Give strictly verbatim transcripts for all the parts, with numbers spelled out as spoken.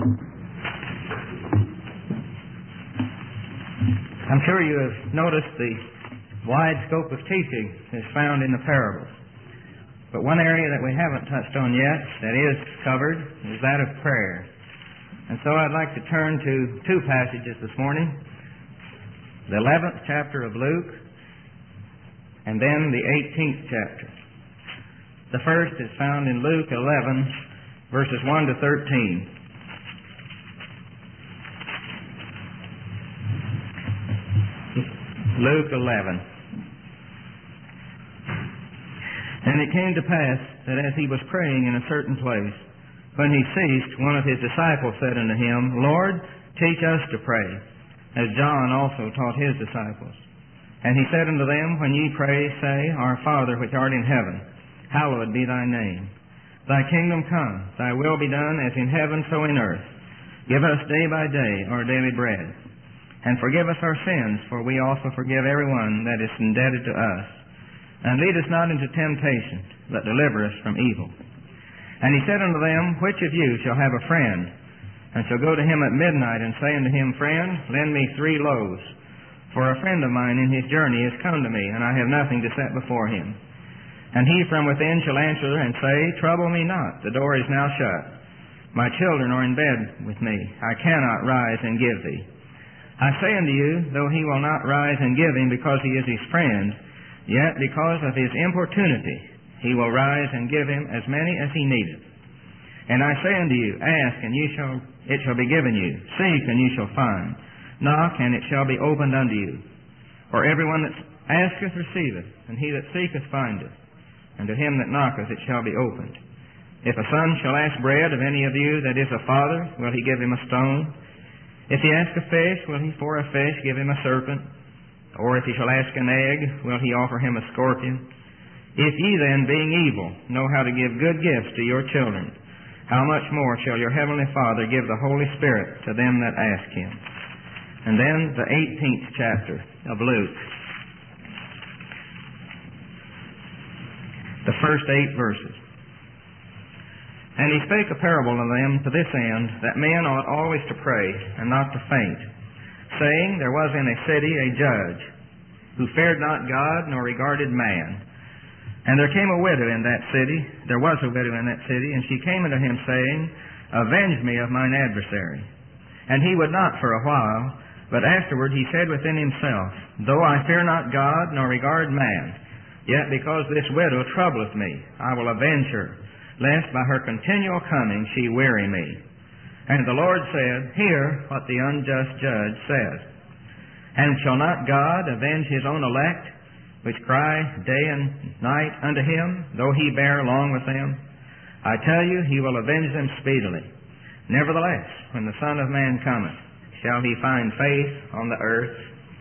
I'm sure you have noticed the wide scope of teaching is found in the parables. But one area that we haven't touched on yet that is covered is that of prayer. And so I'd like to turn to two passages this morning. The eleventh chapter of Luke and then the eighteenth chapter. The first is found in Luke eleven, verses one to thirteen. Luke eleven. And it came to pass that as he was praying in a certain place, when he ceased, one of his disciples said unto him, Lord, teach us to pray, as John also taught his disciples. And he said unto them, When ye pray, say, Our Father which art in heaven, hallowed be thy name. Thy kingdom come, thy will be done as in heaven so in earth. Give us day by day our daily bread. And forgive us our sins, for we also forgive everyone that is indebted to us. And lead us not into temptation, but deliver us from evil. And he said unto them, Which of you shall have a friend, and shall go to him at midnight, and say unto him, Friend, lend me three loaves, for a friend of mine in his journey is come to me, and I have nothing to set before him. And he from within shall answer and say, Trouble me not, the door is now shut. My children are in bed with me, I cannot rise and give thee. I say unto you, though he will not rise and give him because he is his friend, yet because of his importunity he will rise and give him as many as he needeth. And I say unto you, Ask, and ye shall, it shall be given you. Seek, and ye shall find. Knock, and it shall be opened unto you. For everyone that asketh receiveth, and he that seeketh findeth, and to him that knocketh it shall be opened. If a son shall ask bread of any of you that is a father, will he give him a stone? If he ask a fish, will he for a fish give him a serpent? Or if he shall ask an egg, will he offer him a scorpion? If ye then, being evil, know how to give good gifts to your children, how much more shall your heavenly Father give the Holy Spirit to them that ask him? And then the eighteenth chapter of Luke. The first eight verses. And he spake a parable unto them to this end, that men ought always to pray, and not to faint, saying, There was in a city a judge, who feared not God, nor regarded man. And there came a widow in that city, there was a widow in that city, and she came unto him, saying, Avenge me of mine adversary. And he would not for a while, but afterward he said within himself, Though I fear not God, nor regard man, yet because this widow troubleth me, I will avenge her, lest by her continual coming she weary me. And the Lord said, Hear what the unjust judge says. And shall not God avenge his own elect, which cry day and night unto him, though he bear long with them? I tell you, he will avenge them speedily. Nevertheless, when the Son of Man cometh, shall he find faith on the earth?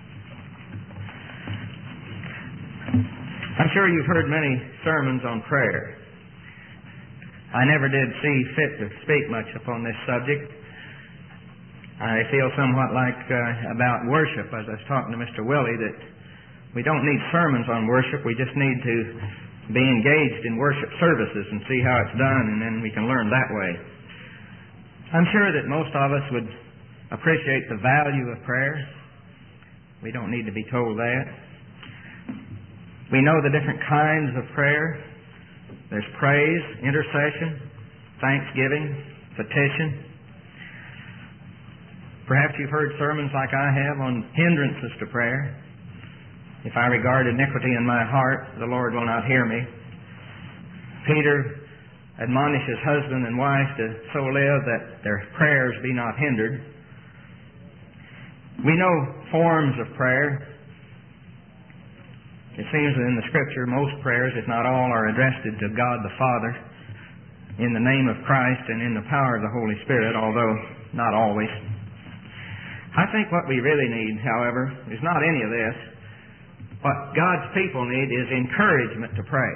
I'm sure you've heard many sermons on prayer. I never did see fit to speak much upon this subject. I feel somewhat like uh, about worship, as I was talking to Mister Willie, that we don't need sermons on worship. We just need to be engaged in worship services and see how it's done, and then we can learn that way. I'm sure that most of us would appreciate the value of prayer. We don't need to be told that. We know the different kinds of prayer. There's praise, intercession, thanksgiving, petition. Perhaps you've heard sermons like I have on hindrances to prayer. If I regard iniquity in my heart, the Lord will not hear me. Peter admonishes husband and wife to so live that their prayers be not hindered. We know forms of prayer. It seems that in the Scripture, most prayers, if not all, are addressed to God the Father in the name of Christ and in the power of the Holy Spirit, although not always. I think what we really need, however, is not any of this. What God's people need is encouragement to pray.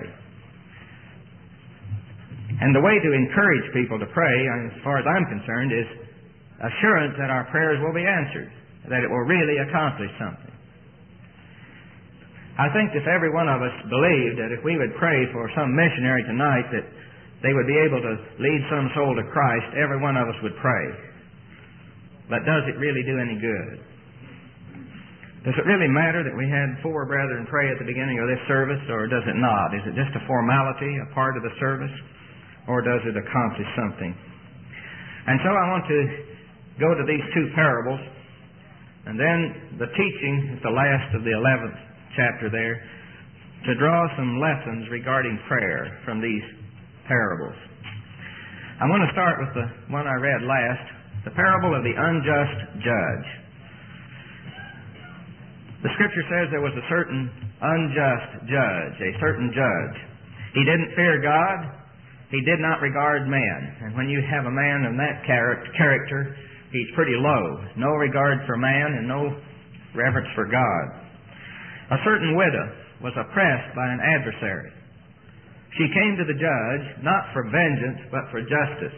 And the way to encourage people to pray, as far as I'm concerned, is assurance that our prayers will be answered, that it will really accomplish something. I think if every one of us believed that if we would pray for some missionary tonight that they would be able to lead some soul to Christ, every one of us would pray. But does it really do any good? Does it really matter that we had four brethren pray at the beginning of this service, or does it not? Is it just a formality, a part of the service, or does it accomplish something? And so I want to go to these two parables, and then the teaching at the last of the eleventh chapter there, to draw some lessons regarding prayer from these parables. I want to start with the one I read last, the parable of the unjust judge. The Scripture says there was a certain unjust judge, a certain judge. He didn't fear God. He did not regard man. And when you have a man of that character, he's pretty low. No regard for man and no reverence for God. A certain widow was oppressed by an adversary. She came to the judge not for vengeance, but for justice.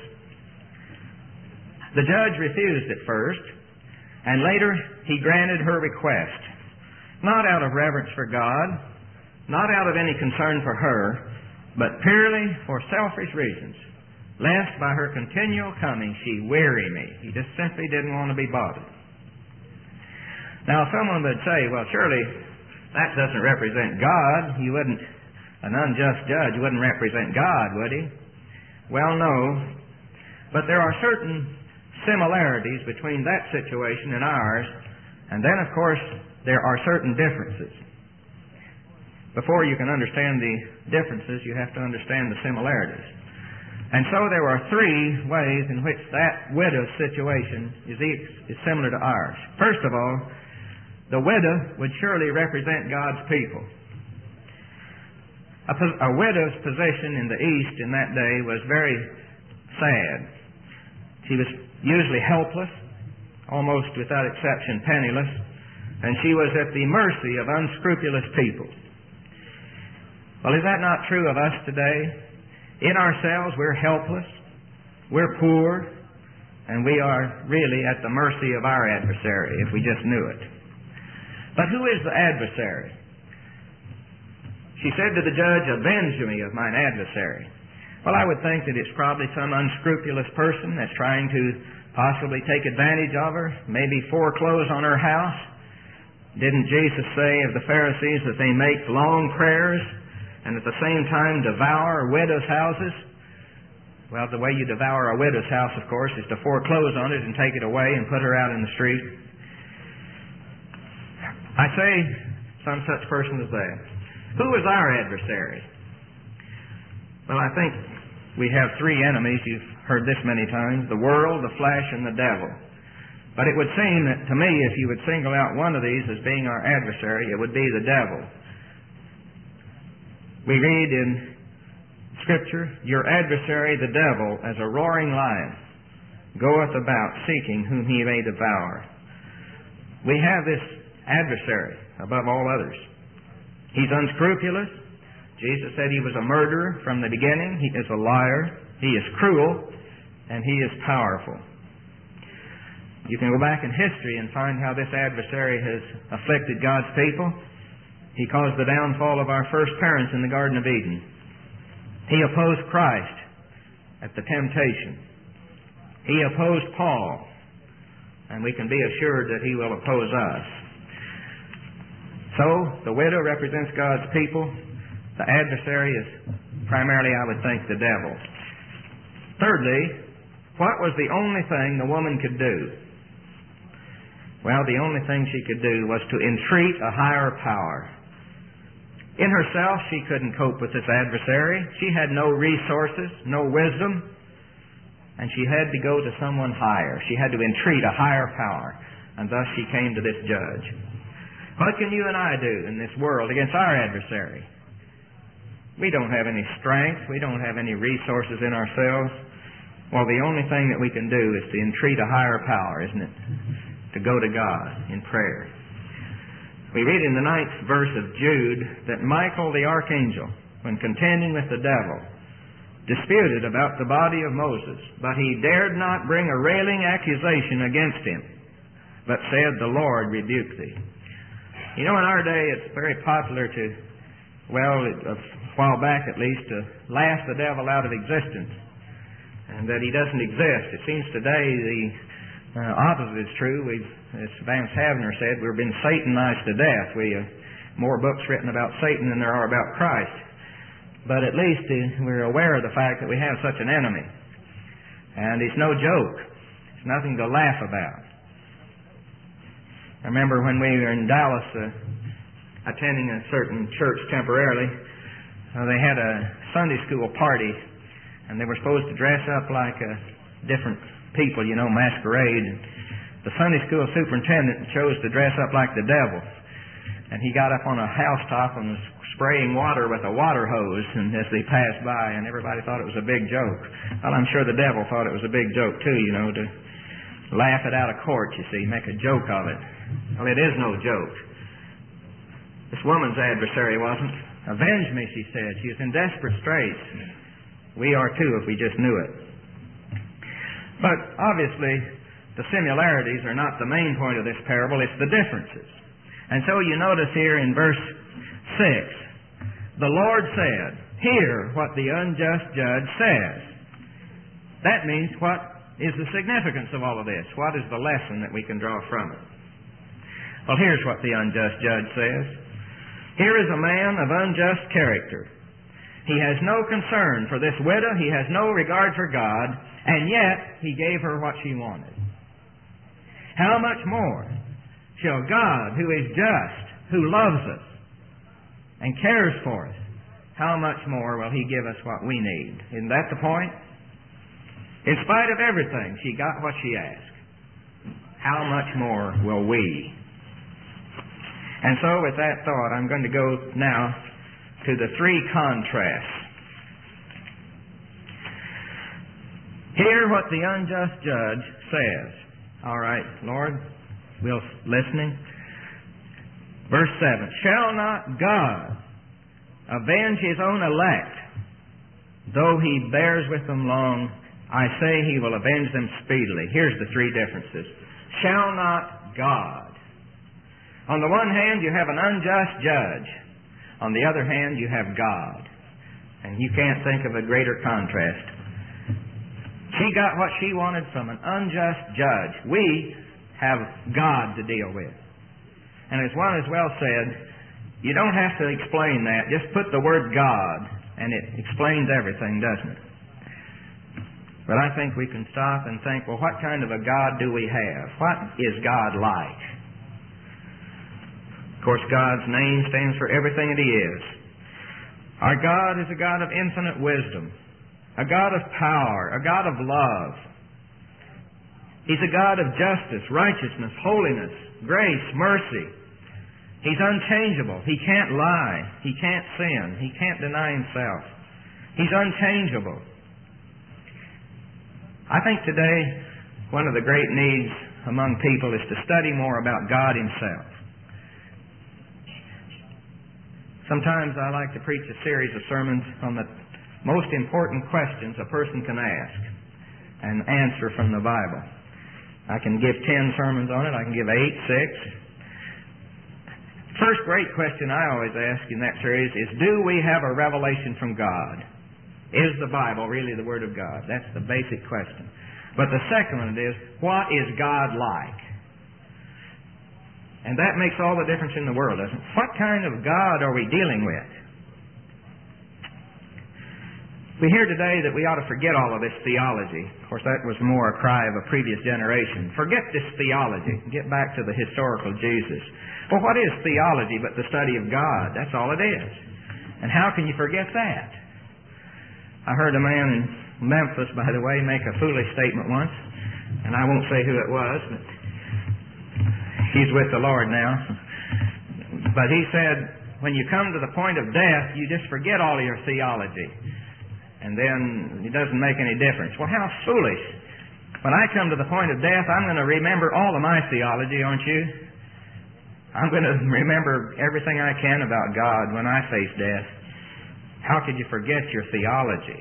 The judge refused at first, and later he granted her request. Not out of reverence for God, not out of any concern for her, but purely for selfish reasons, lest by her continual coming she weary me. He just simply didn't want to be bothered. Now someone would say, well, surely that doesn't represent God. He wouldn't, an unjust judge wouldn't represent God, would he? Well, no. But there are certain similarities between that situation and ours, and then, of course, there are certain differences. Before you can understand the differences, you have to understand the similarities. And so there are three ways in which that widow's situation is, is similar to ours. First of all, the widow would surely represent God's people. A, a widow's position in the East in that day was very sad. She was usually helpless, almost without exception penniless, and she was at the mercy of unscrupulous people. Well, is that not true of us today? In ourselves, we're helpless, we're poor, and we are really at the mercy of our adversary, if we just knew it. But who is the adversary? She said to the judge, "Avenge me of mine adversary." Well, I would think that it's probably some unscrupulous person that's trying to possibly take advantage of her, maybe foreclose on her house. Didn't Jesus say of the Pharisees that they make long prayers and at the same time devour widows' houses? Well, the way you devour a widow's house, of course, is to foreclose on it and take it away and put her out in the street. I say some such person as that. Who is our adversary? Well, I think we have three enemies. You've heard this many times: the world, the flesh, and the devil. But it would seem that to me, if you would single out one of these as being our adversary, it would be the devil. We read in Scripture, "Your adversary, the devil, as a roaring lion, goeth about seeking whom he may devour." We have this adversary above all others. He's unscrupulous. Jesus said he was a murderer from the beginning. He is a liar. He is cruel. And he is powerful. You can go back in history and find how this adversary has afflicted God's people. He caused the downfall of our first parents in the Garden of Eden. He opposed Christ at the temptation. He opposed Paul, and we can be assured that he will oppose us. So, the widow represents God's people. The adversary is primarily, I would think, the devil. Thirdly, what was the only thing the woman could do? Well, the only thing she could do was to entreat a higher power. In herself, she couldn't cope with this adversary. She had no resources, no wisdom, and she had to go to someone higher. She had to entreat a higher power, and thus she came to this judge. What can you and I do in this world against our adversary? We don't have any strength. We don't have any resources in ourselves. Well, the only thing that we can do is to entreat a higher power, isn't it? To go to God in prayer. We read in the ninth verse of Jude that Michael the archangel, when contending with the devil, disputed about the body of Moses, but he dared not bring a railing accusation against him, but said, "The Lord rebuke thee." You know, in our day it's very popular to, well, a while back at least, to laugh the devil out of existence, and that he doesn't exist. It seems today the uh, opposite is true. We've, as Vance Havner said, we've been Satanized to death. We uh, more books written about Satan than there are about Christ. But at least uh, we're aware of the fact that we have such an enemy. And it's no joke. It's nothing to laugh about. I remember when we were in Dallas uh, attending a certain church temporarily, uh, they had a Sunday school party, and they were supposed to dress up like uh, different people, you know, masquerade. And the Sunday school superintendent chose to dress up like the devil. And he got up on a housetop and was spraying water with a water hose and as they passed by, and everybody thought it was a big joke. Well, I'm sure the devil thought it was a big joke too, you know, to laugh it out of court, you see, make a joke of it. Well, it is no joke. This woman's adversary wasn't. Avenge me, she said. She was in desperate straits. We are too if we just knew it. But obviously, the similarities are not the main point of this parable, it's the differences. And so you notice here in verse six, the Lord said, "Hear what the unjust judge says." That means what is the significance of all of this? What is the lesson that we can draw from it? Well, here's what the unjust judge says. Here is a man of unjust character. He has no concern for this widow. He has no regard for God. And yet, he gave her what she wanted. How much more shall God, who is just, who loves us, and cares for us, how much more will He give us what we need? Isn't that the point? In spite of everything, she got what she asked. How much more will we? And so with that thought, I'm going to go now to the three contrasts. Hear what the unjust judge says. All right, Lord, we're listening. Verse seven, shall not God avenge His own elect, though He bears with them long? I say He will avenge them speedily. Here's the three differences. Shall not God. On the one hand, you have an unjust judge. On the other hand, you have God. And you can't think of a greater contrast. She got what she wanted from an unjust judge. We have God to deal with. And as one has well said, you don't have to explain that. Just put the word God, and it explains everything, doesn't it? But I think we can stop and think, well, what kind of a God do we have? What is God like? Of course, God's name stands for everything that He is. Our God is a God of infinite wisdom, a God of power, a God of love. He's a God of justice, righteousness, holiness, grace, mercy. He's unchangeable. He can't lie. He can't sin. He can't deny Himself. He's unchangeable. I think today one of the great needs among people is to study more about God Himself. Sometimes I like to preach a series of sermons on the most important questions a person can ask and answer from the Bible. I can give ten sermons on it. I can give eight, six. First great question I always ask in that series is, do we have a revelation from God? Is the Bible really the Word of God? That's the basic question. But the second one is, what is God like? And that makes all the difference in the world, doesn't it? What kind of God are we dealing with? We hear today that we ought to forget all of this theology. Of course, that was more a cry of a previous generation. Forget this theology. Get back to the historical Jesus. Well, what is theology but the study of God? That's all it is. And how can you forget that? I heard a man in Memphis, by the way, make a foolish statement once. And I won't say who it was, but he's with the Lord now. But he said, when you come to the point of death, you just forget all of your theology. And then it doesn't make any difference. Well, how foolish. When I come to the point of death, I'm going to remember all of my theology, aren't you? I'm going to remember everything I can about God when I face death. How could you forget your theology?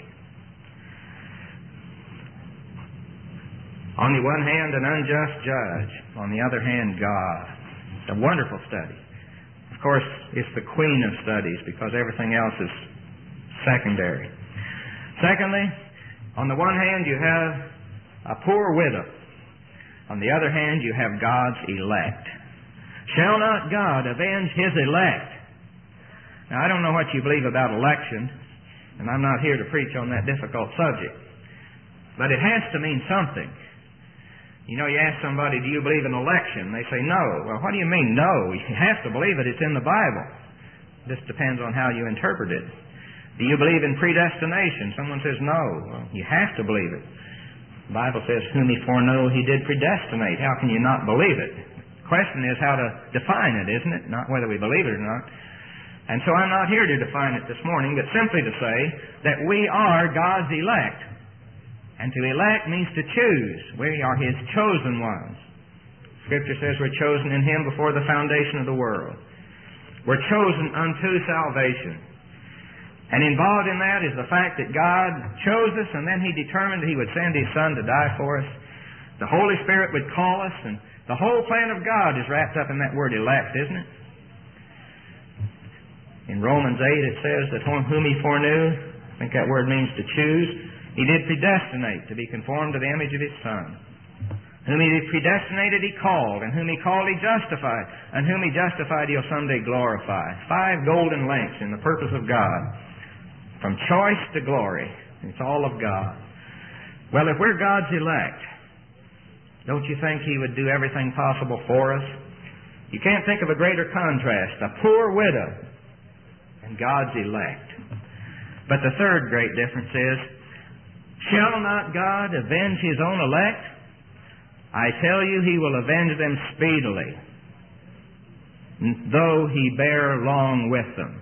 On the one hand, an unjust judge. On the other hand, God. It's a wonderful study. Of course, it's the queen of studies because everything else is secondary. Secondly, on the one hand, you have a poor widow. On the other hand, you have God's elect. Shall not God avenge His elect? Now, I don't know what you believe about election, and I'm not here to preach on that difficult subject. But it has to mean something. You know, you ask somebody, do you believe in election? They say, no. Well, what do you mean, no? You have to believe it. It's in the Bible. This depends on how you interpret it. Do you believe in predestination? Someone says, no. Well, you have to believe it. The Bible says, whom He foreknow, He did predestinate. How can you not believe it? The question is how to define it, isn't it? Not whether we believe it or not. And so I'm not here to define it this morning, but simply to say that we are God's elect. And to elect means to choose. We are His chosen ones. Scripture says we're chosen in Him before the foundation of the world. We're chosen unto salvation. And involved in that is the fact that God chose us, and then He determined that He would send His Son to die for us. The Holy Spirit would call us, and the whole plan of God is wrapped up in that word elect, isn't it? In Romans eight it says that whom He foreknew, I think that word means to choose, He did predestinate to be conformed to the image of His Son. Whom He predestinated, He called. And whom He called, He justified. And whom He justified, He'll someday glorify. Five golden links in the purpose of God. From choice to glory. It's all of God. Well, if we're God's elect, don't you think He would do everything possible for us? You can't think of a greater contrast. A poor widow and God's elect. But the third great difference is, shall not God avenge His own elect? I tell you, He will avenge them speedily, though He bear long with them.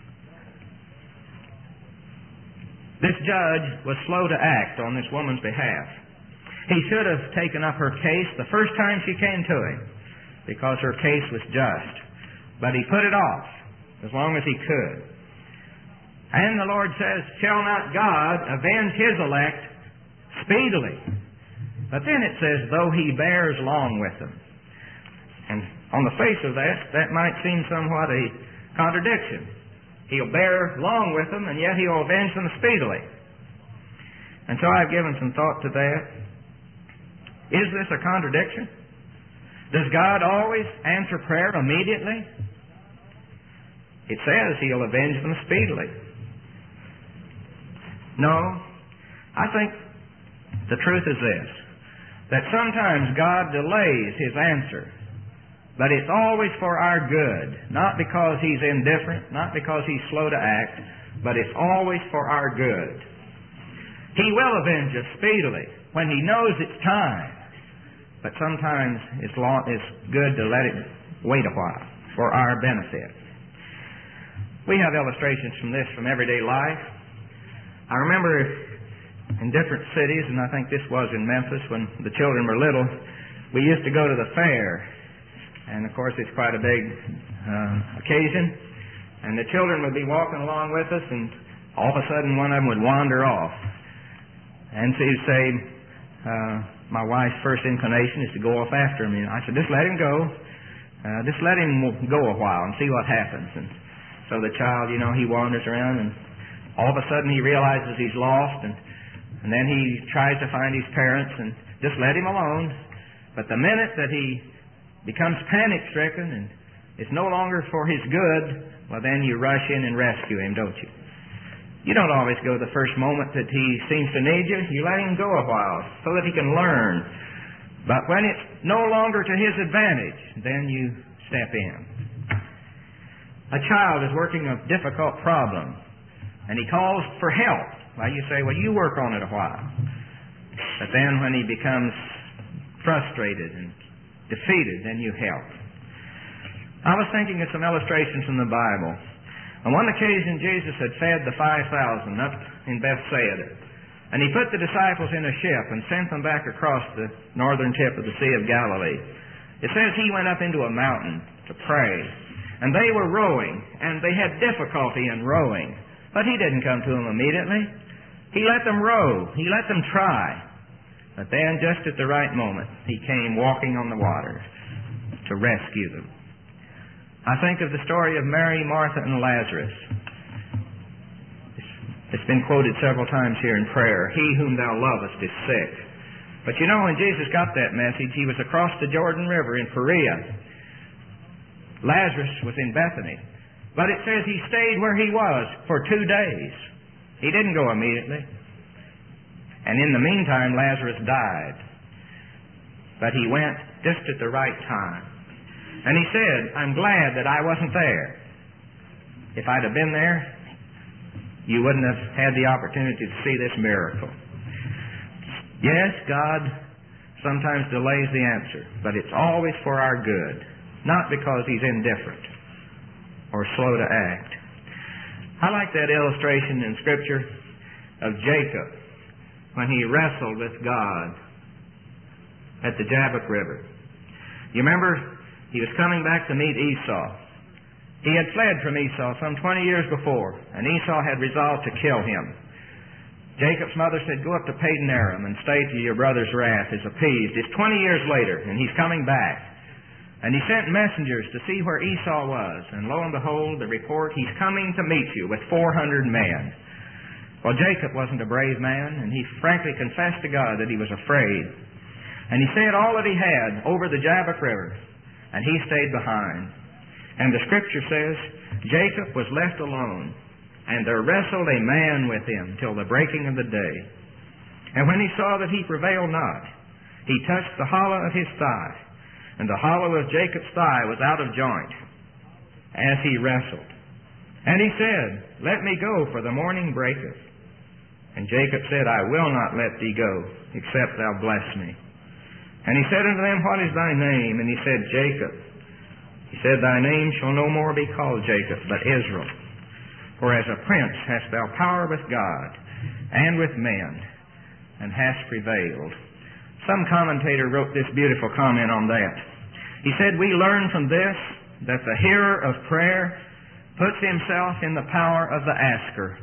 This judge was slow to act on this woman's behalf. He should have taken up her case the first time she came to him, because her case was just. But he put it off as long as he could. And the Lord says, shall not God avenge His elect speedily? But then it says, though He bears long with them. And on the face of that, that might seem somewhat a contradiction. He'll bear long with them, and yet He'll avenge them speedily. And so I've given some thought to that. Is this a contradiction? Does God always answer prayer immediately? It says He'll avenge them speedily. No. I think the truth is this, that sometimes God delays His answer, but it's always for our good, not because He's indifferent, not because He's slow to act, but it's always for our good. He will avenge us speedily when He knows it's time, but sometimes it's, long, it's good to let it wait a while for our benefit. We have illustrations from this from everyday life. I remember in different cities, and I think this was in Memphis when the children were little, we used to go to the fair. And of course it's quite a big uh, occasion. And the children would be walking along with us, and all of a sudden one of them would wander off. And so he'd say, uh, my wife's first inclination is to go off after him. And I said, just let him go. Uh, just let him go a while and see what happens. And so the child, you know, he wanders around, and all of a sudden he realizes he's lost, and And then he tries to find his parents, and just let him alone. But the minute that he becomes panic-stricken and it's no longer for his good, well, then you rush in and rescue him, don't you? You don't always go the first moment that he seems to need you. You let him go a while so that he can learn. But when it's no longer to his advantage, then you step in. A child is working a difficult problem, and he calls for help. Well, you say, well, you work on it a while. But then when he becomes frustrated and defeated, then you help. I was thinking of some illustrations from the Bible. On one occasion, Jesus had fed the five thousand up in Bethsaida. And He put the disciples in a ship and sent them back across the northern tip of the Sea of Galilee. It says He went up into a mountain to pray. And they were rowing, and they had difficulty in rowing. But He didn't come to them immediately. He let them row. He let them try. But then, just at the right moment, He came walking on the water to rescue them. I think of the story of Mary, Martha, and Lazarus. It's been quoted several times here in prayer. He whom thou lovest is sick. But you know, when Jesus got that message, he was across the Jordan River in Perea. Lazarus was in Bethany. But it says he stayed where he was for two days. He didn't go immediately. And in the meantime, Lazarus died. But he went just at the right time. And he said, I'm glad that I wasn't there. If I'd have been there, you wouldn't have had the opportunity to see this miracle. Yes, God sometimes delays the answer, but it's always for our good, not because He's indifferent or slow to act. I like that illustration in Scripture of Jacob when he wrestled with God at the Jabbok River. You remember, he was coming back to meet Esau. He had fled from Esau some twenty years before, and Esau had resolved to kill him. Jacob's mother said, go up to Padan Aram and stay till your brother's wrath is appeased. It's twenty years later, and he's coming back. And he sent messengers to see where Esau was. And lo and behold, the report, he's coming to meet you with four hundred men. Well, Jacob wasn't a brave man, and he frankly confessed to God that he was afraid. And he said all that he had over the Jabbok River, and he stayed behind. And the Scripture says, Jacob was left alone, and there wrestled a man with him till the breaking of the day. And when he saw that he prevailed not, he touched the hollow of his thigh, and the hollow of Jacob's thigh was out of joint, as he wrestled. And he said, let me go, for the morning breaketh. And Jacob said, I will not let thee go, except thou bless me. And he said unto them, what is thy name? And he said, Jacob. He said, thy name shall no more be called Jacob, but Israel. For as a prince hast thou power with God and with men, and hast prevailed. Some commentator wrote this beautiful comment on that. He said, we learn from this that the hearer of prayer puts himself in the power of the asker.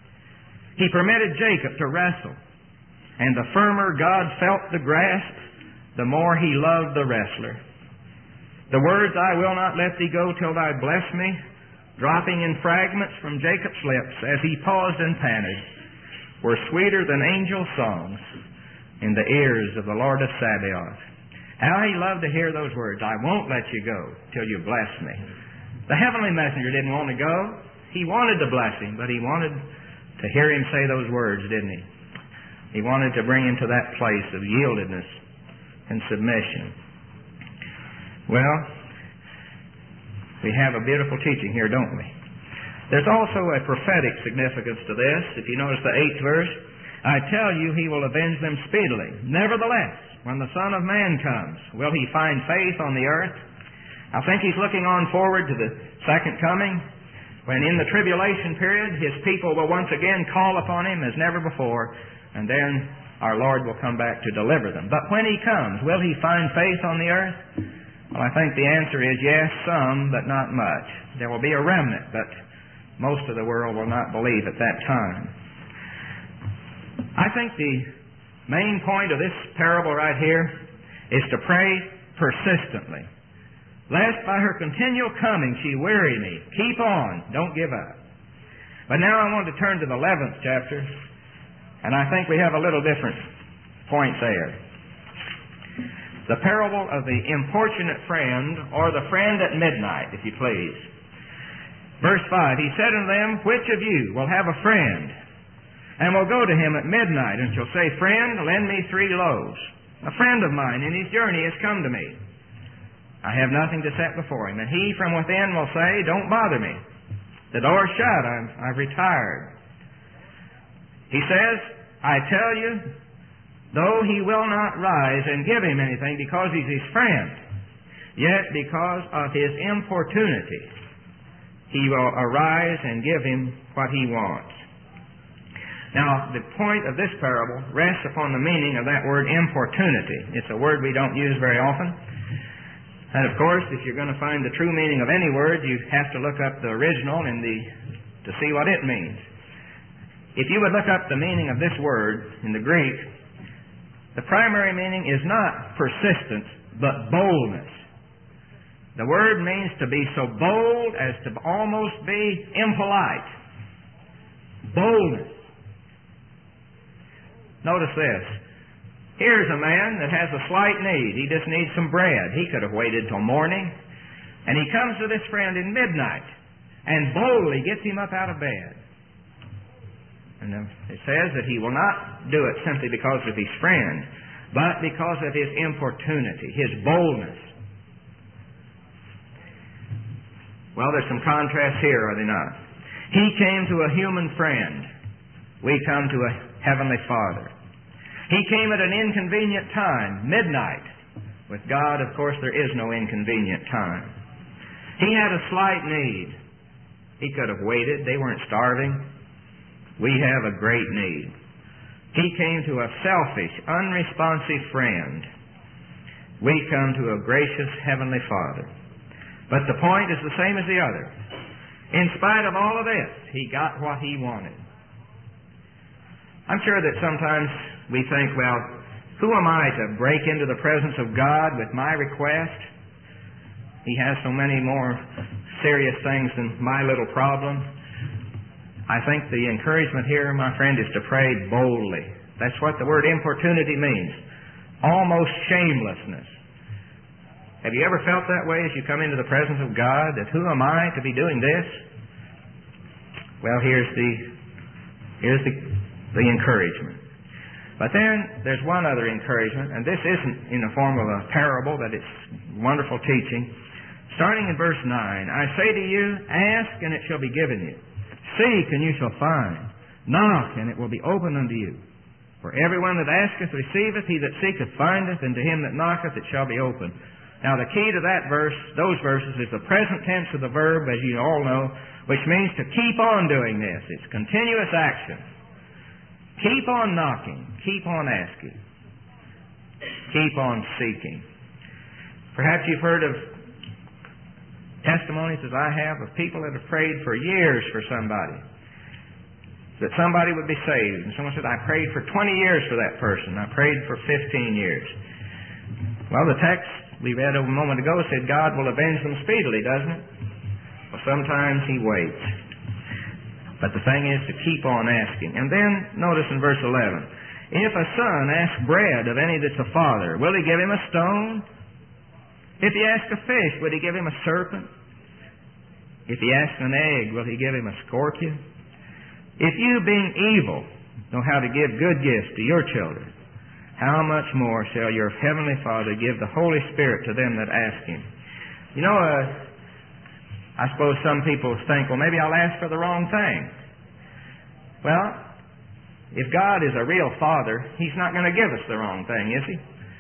He permitted Jacob to wrestle, and the firmer God felt the grasp, the more he loved the wrestler. The words, I will not let thee go till thou bless me, dropping in fragments from Jacob's lips as he paused and panted, were sweeter than angel songs in the ears of the Lord of Sabaoth. How he loved to hear those words, I won't let you go till you bless me. The heavenly messenger didn't want to go. He wanted to bless him, but he wanted to hear him say those words, didn't he? He wanted to bring him to that place of yieldedness and submission. Well, we have a beautiful teaching here, don't we? There's also a prophetic significance to this. If you notice the eighth verse, I tell you, he will avenge them speedily. Nevertheless, when the Son of Man comes, will he find faith on the earth? I think he's looking on forward to the second coming, when in the tribulation period, his people will once again call upon him as never before, and then our Lord will come back to deliver them. But when he comes, will he find faith on the earth? Well, I think the answer is yes, some, but not much. There will be a remnant, but most of the world will not believe at that time. I think the main point of this parable right here is to pray persistently. Lest by her continual coming she weary me. Keep on. Don't give up. But now I want to turn to the eleventh chapter, and I think we have a little different points there. The parable of the importunate friend, or the friend at midnight, if you please. Verse five, he said unto them, which of you will have a friend, and will go to him at midnight, and shall say, friend, lend me three loaves. A friend of mine in his journey has come to me. I have nothing to set before him. And he from within will say, don't bother me. The door's shut. I'm, I've retired. He says, I tell you, though he will not rise and give him anything because he's his friend, yet because of his importunity, he will arise and give him what he wants. Now, the point of this parable rests upon the meaning of that word importunity. It's a word we don't use very often. And of course, if you're going to find the true meaning of any word, you have to look up the original and the to see what it means. If you would look up the meaning of this word in the Greek, the primary meaning is not persistence, but boldness. The word means to be so bold as to almost be impolite. Boldness. Notice this. Here's a man that has a slight need. He just needs some bread. He could have waited till morning. And he comes to this friend in midnight and boldly gets him up out of bed. And it says that he will not do it simply because of his friend, but because of his importunity, his boldness. Well, there's some contrast here, are there not? He came to a human friend. We come to a heavenly Father. He came at an inconvenient time, midnight. With God, of course, there is no inconvenient time. He had a slight need. He could have waited. They weren't starving. We have a great need. He came to a selfish, unresponsive friend. We come to a gracious Heavenly Father. But the point is the same as the other. In spite of all of this, he got what he wanted. I'm sure that sometimes we think, well, who am I to break into the presence of God with my request? He has so many more serious things than my little problem. I think the encouragement here, my friend, is to pray boldly. That's what the word importunity means. Almost shamelessness. Have you ever felt that way as you come into the presence of God, that who am I to be doing this? Well, here's the here's the, the encouragement. But then there's one other encouragement, and this isn't in the form of a parable, but it's wonderful teaching. Starting in verse nine, I say to you, ask and it shall be given you. Seek and you shall find. Knock and it will be opened unto you. For everyone that asketh receiveth, he that seeketh findeth, and to him that knocketh it shall be opened. Now the key to that verse, those verses, is the present tense of the verb, as you all know, which means to keep on doing this. It's continuous action. Keep on knocking. Keep on asking. Keep on seeking. Perhaps you've heard of testimonies, as I have, of people that have prayed for years for somebody, that somebody would be saved. And someone said, I prayed for twenty years for that person. I prayed for fifteen years. Well, the text we read a moment ago said God will avenge them speedily, doesn't it? Well, sometimes He waits. But the thing is to keep on asking. And then, notice in verse eleven, if a son asks bread of any that's a father, will he give him a stone? If he asks a fish, would he give him a serpent? If he asks an egg, will he give him a scorpion? If you, being evil, know how to give good gifts to your children, how much more shall your heavenly Father give the Holy Spirit to them that ask Him? You know, uh, I suppose some people think, well, maybe I'll ask for the wrong thing. Well, if God is a real Father, He's not going to give us the wrong thing, is He?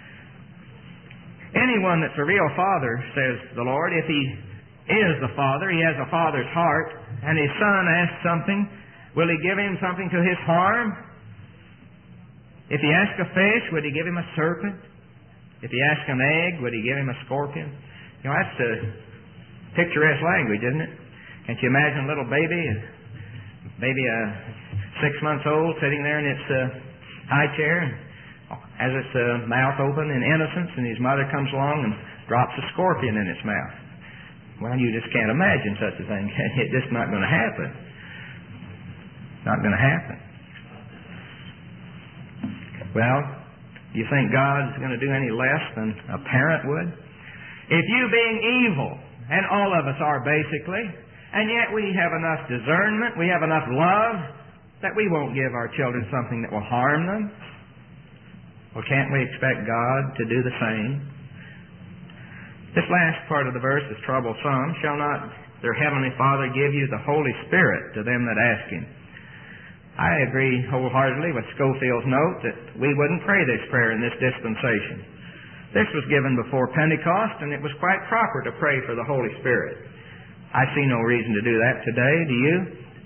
Anyone that's a real Father, says the Lord, if he is the Father, he has a Father's heart, and his Son asks something, will He give him something to his harm? If he asks a fish, would He give him a serpent? If he asks an egg, would He give him a scorpion? You know, that's a picturesque language, isn't it? Can't you imagine a little baby, maybe a six months old, sitting there in its uh, high chair, and has its uh, mouth open in innocence, and his mother comes along and drops a scorpion in its mouth. Well, you just can't imagine such a thing. It's just not going to happen. Not going to happen. Well, do you think God's going to do any less than a parent would? If you being evil, and all of us are basically, and yet we have enough discernment, we have enough love, that we won't give our children something that will harm them. Well, can't we expect God to do the same? This last part of the verse is troublesome. Shall not their heavenly Father give you the Holy Spirit to them that ask Him? I agree wholeheartedly with Scofield's note that we wouldn't pray this prayer in this dispensation. This was given before Pentecost, and it was quite proper to pray for the Holy Spirit. I see no reason to do that today, do you?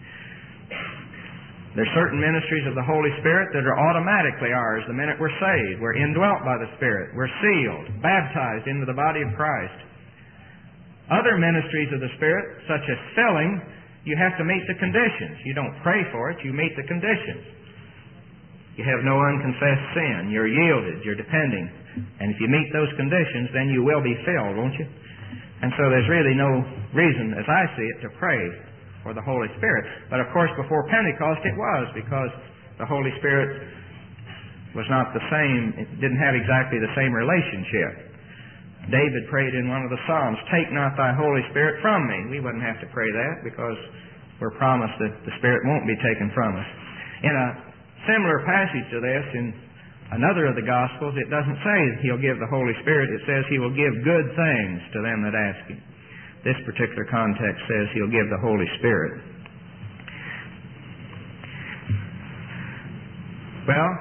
There's certain ministries of the Holy Spirit that are automatically ours the minute we're saved. We're indwelt by the Spirit. We're sealed, baptized into the body of Christ. Other ministries of the Spirit, such as filling, you have to meet the conditions. You don't pray for it, you meet the conditions. You have no unconfessed sin. You're yielded. You're depending. And if you meet those conditions, then you will be filled, won't you? And so there's really no reason, as I see it, to pray for the Holy Spirit. But of course, before Pentecost it was, because the Holy Spirit was not the same, it didn't have exactly the same relationship. David prayed in one of the Psalms, "Take not thy Holy Spirit from me." We wouldn't have to pray that because we're promised that the Spirit won't be taken from us. In a similar passage to this, in another of the Gospels, it doesn't say He'll give the Holy Spirit. It says He will give good things to them that ask Him. This particular context says He'll give the Holy Spirit. Well,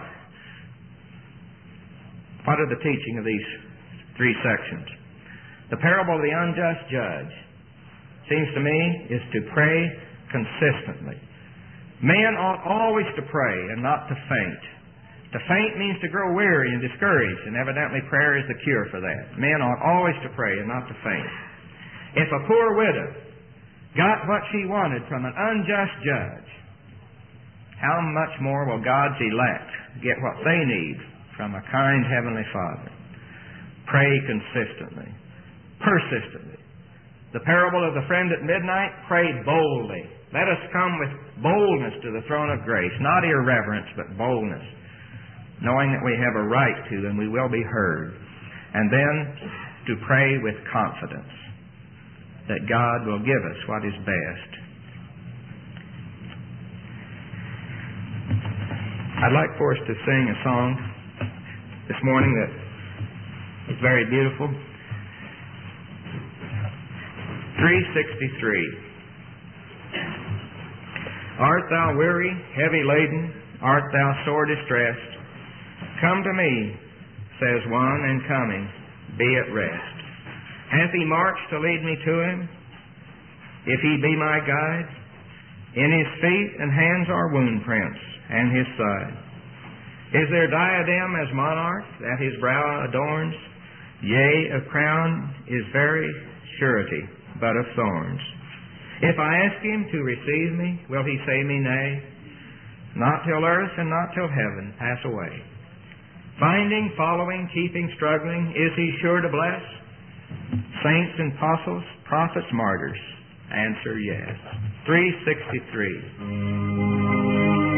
what are the teaching of these three sections? The parable of the unjust judge, seems to me, is to pray consistently. Man ought always to pray and not to faint. To faint means to grow weary and discouraged, and evidently prayer is the cure for that. Man ought always to pray and not to faint. If a poor widow got what she wanted from an unjust judge, how much more will God's elect get what they need from a kind Heavenly Father? Pray consistently, persistently. The parable of the friend at midnight, pray boldly. Let us come with boldness to the throne of grace, not irreverence, but boldness, knowing that we have a right to and we will be heard. And then to pray with confidence that God will give us what is best. I'd like for us to sing a song this morning that is very beautiful. three sixty-three. Art thou weary, heavy laden? Art thou sore distressed? Come to me, says one, and coming, be at rest. Hath He marched to lead me to Him? If He be my guide, in His feet and hands are wound prints, and His side. Is there diadem as monarch that His brow adorns? Yea, a crown is very surety, but of thorns. If I ask Him to receive me, will He say me nay? Not till earth and not till heaven pass away. Finding, following, keeping, struggling, is He sure to bless? Saints and apostles, prophets, martyrs, answer yes. three sixty-three.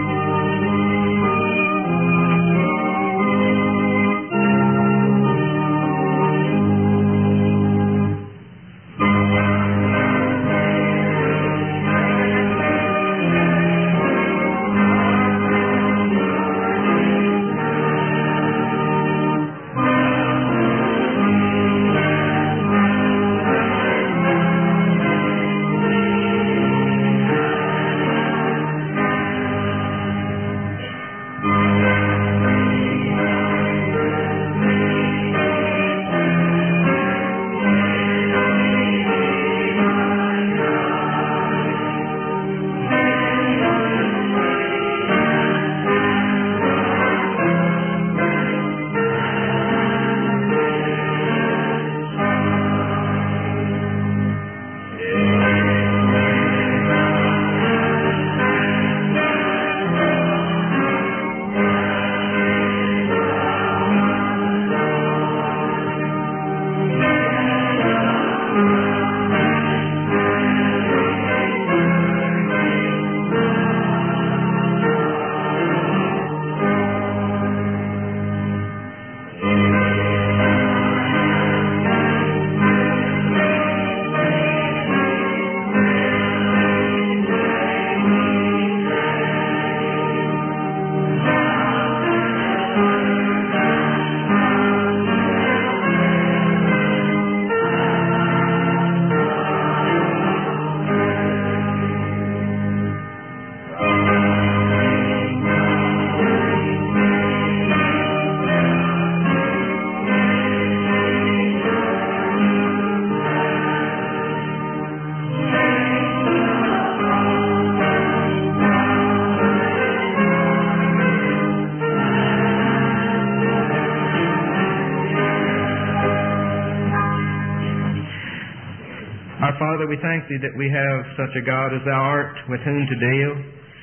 Father, we thank Thee that we have such a God as Thou art with whom to deal.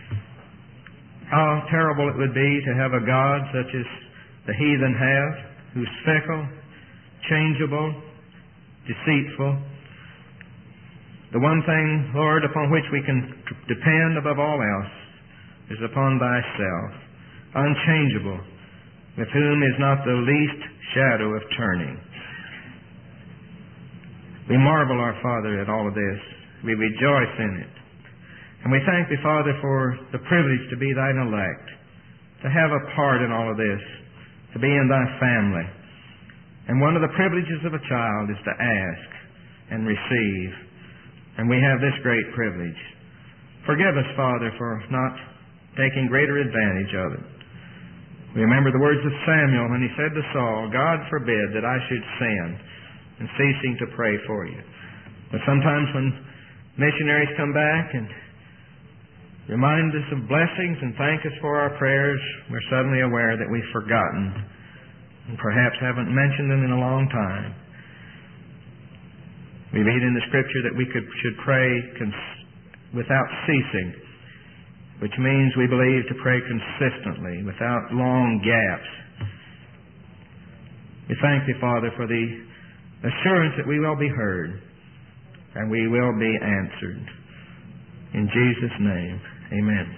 How terrible it would be to have a God such as the heathen have, who's fickle, changeable, deceitful. The one thing, Lord, upon which we can depend above all else is upon Thyself, unchangeable, with whom is not the least shadow of turning. We marvel, our Father, at all of this. We rejoice in it. And we thank Thee, Father, for the privilege to be Thine elect, to have a part in all of this, to be in Thy family. And one of the privileges of a child is to ask and receive. And we have this great privilege. Forgive us, Father, for not taking greater advantage of it. We remember the words of Samuel when he said to Saul, God forbid that I should sin in ceasing to pray for you. But sometimes when missionaries come back and remind us of blessings and thank us for our prayers, we're suddenly aware that we've forgotten and perhaps haven't mentioned them in a long time. We read in the Scripture that we could, should pray cons- without ceasing, which means we believe to pray consistently, without long gaps. We thank Thee, Father, for the assurance that we will be heard and we will be answered. In Jesus' name, amen.